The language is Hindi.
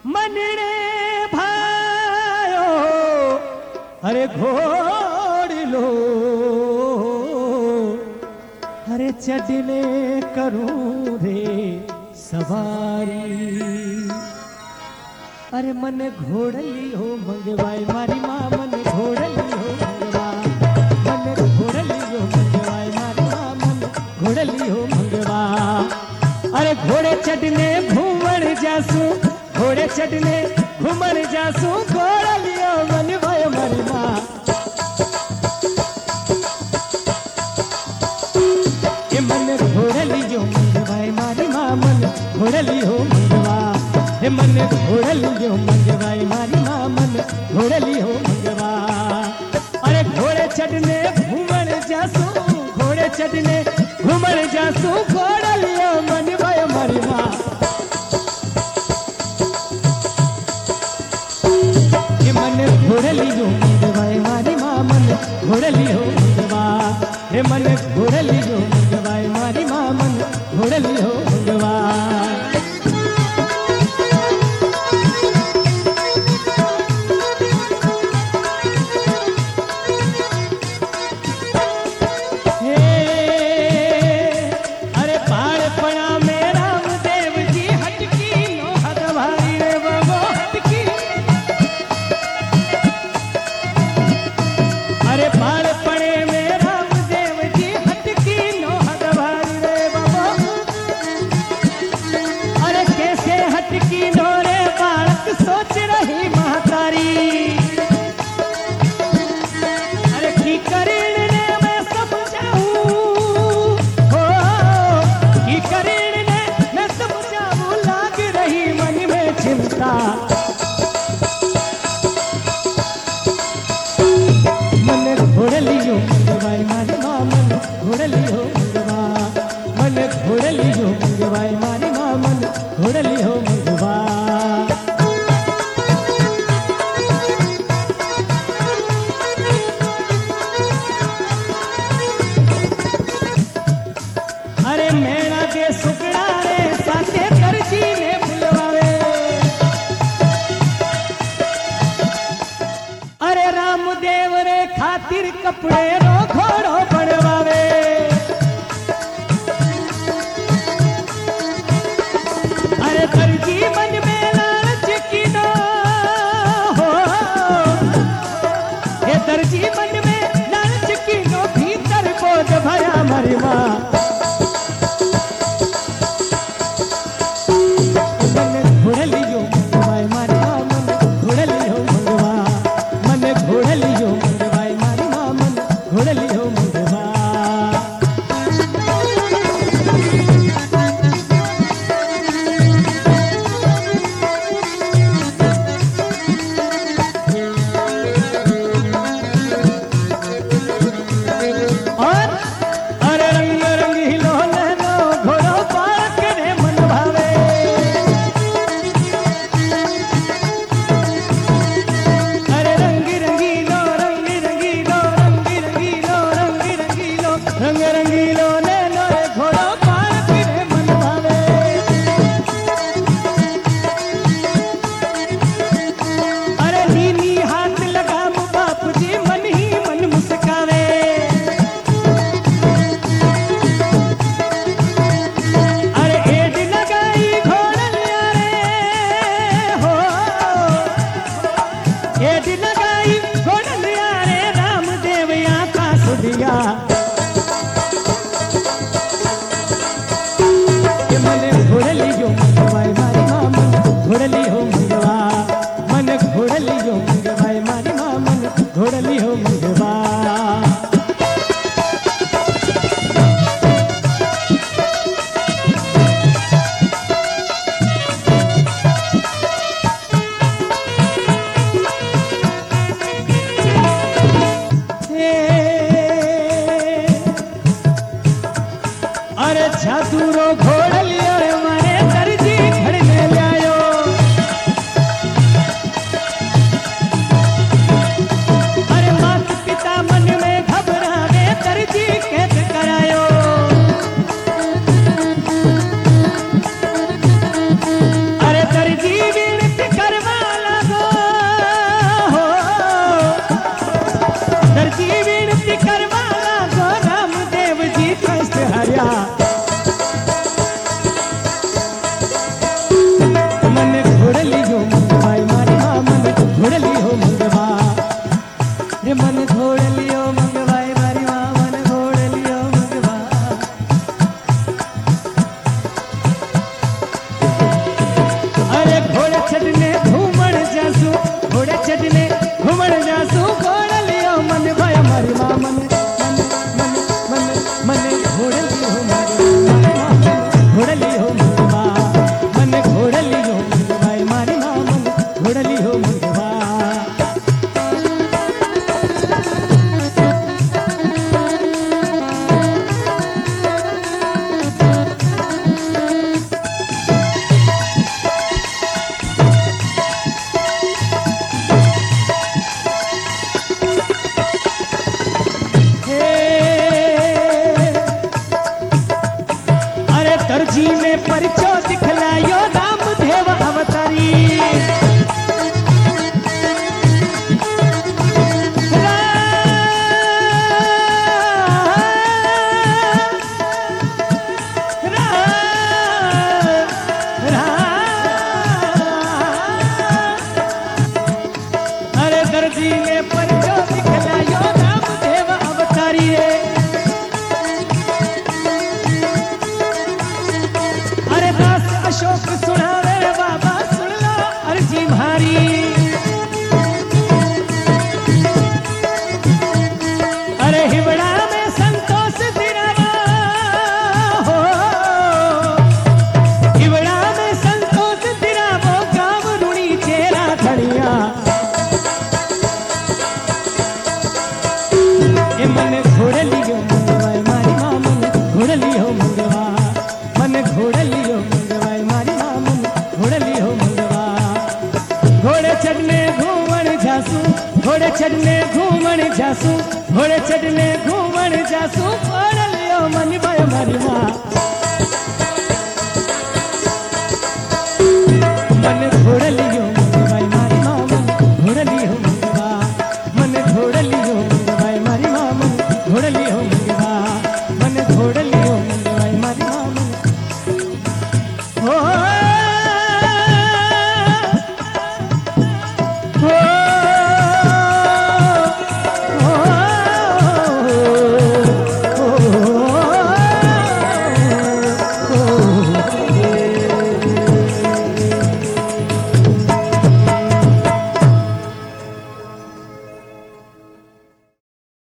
मनने भायो अरे घोड़ लो अरे चढ़ने करूं रे सवारी अरे मन घोड़ली हो मंगवाई मारी माँ मन घोड़ली हो मंगवा मन घोड़ली हो मंगवाई मारी माँ मन घोड़ली हो मंगवा अरे घोड़े चढ़ने घूमर जासू घोड़े चढ़ने घूमर जासू घोड़ली हो मंगवाई मारी माँ मन घोड़ली हो मंगवाई मारी माँ मन घोड़ली हो मंगवा हे मन घोड़ली हो मंगवाई मारी माँ मन घोड़ली हो मंगवा अरे घोड़े चढ़ने घूमर जासू घोड़े चढ़ने घूमर जासू घोड़ली हो मंगवाई मारी माँ हे मन घोड़ली हो मंगवाई मारी माँ मन घोड़ली हो मंगवा हे मन घोड़ली हो मंगवाई मारी माँ मन घोड़ली हो मंगवा सोच रही महतारी अरे की करीन ने मैं समझाऊं हो की करीन ने मैं समझाऊं लाग रही मन में चिंता मन घोड़ली हो मंगवाई मारी माँ मन घोड़ली हो मंगवा मन घोड़ली हो मंगवाई मारी माँ मन घोड़ली हो मंगवा मेरा के सुकड़ा रे साथे तरजी ने बुलवावे अरे रामदेव रे खातिर कपड़े रो घोड़ो बनवावे अरे तरजी मन में लालच की ना हो ये तरजी मन में लालच की नो भीतर बोझ भरा मरी माँ घोड़ली हो मंगवा मन घोड़ली हो मंगवाई मारी माँ मन घोड़ली हो मंगवा चढ़ने घूमण जासू घोड़े चढ़ने घूमण जासू घोड़ लियो मन भाई मारी माँ